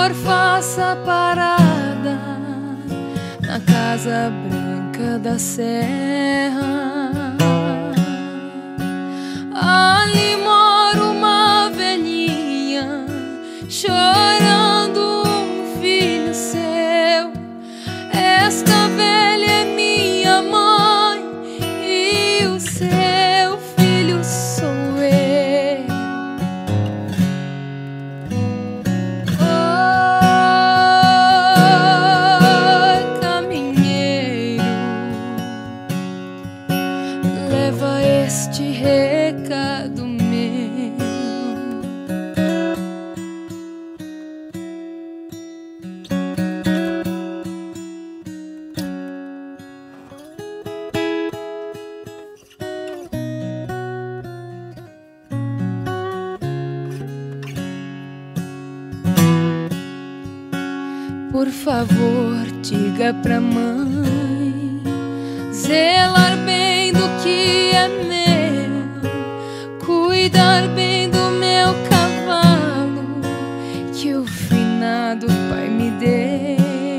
favor, faça parada na Casa Branca da Serra. Ali mora uma velhinha chorando um filho seu. Esta velha é minha mãe e o seu filho sou eu. Oh, caminheiro, leva este recado meu. Por favor, diga pra mãe zelar bem do que é meu, cuidar bem do meu cavalo que o finado pai me deu.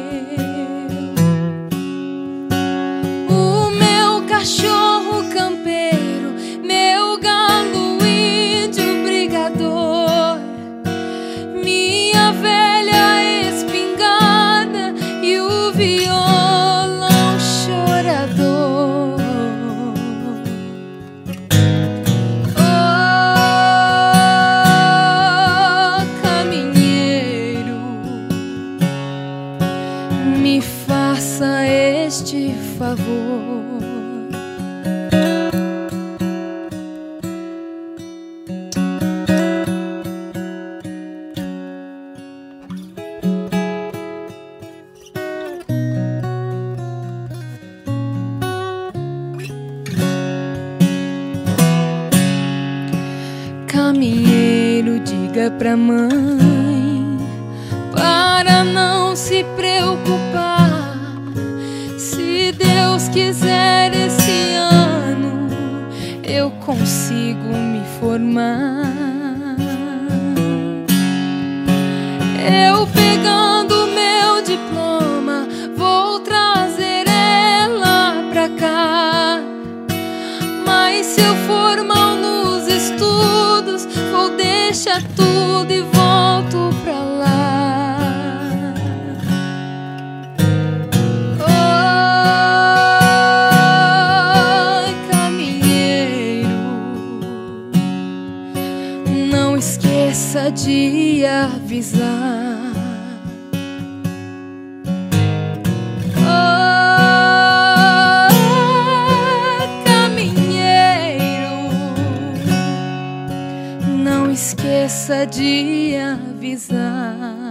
O meu cachorro campeiro, meu galo índio brigador, minha velha espingarda e o violão chorador. Oh, caminheiro, me faça este favor. Caminheiro, diga pra mãe para não se preocupar. Se Deus quiser, esse ano eu consigo me formar. Eu pegando meu diploma vou trazer ela pra cá. Mas se eu for mal nos estudos, vou deixar tudo e volto pra lá. Oh, caminheiro, não esqueça de avisar. Não esqueça de avisar.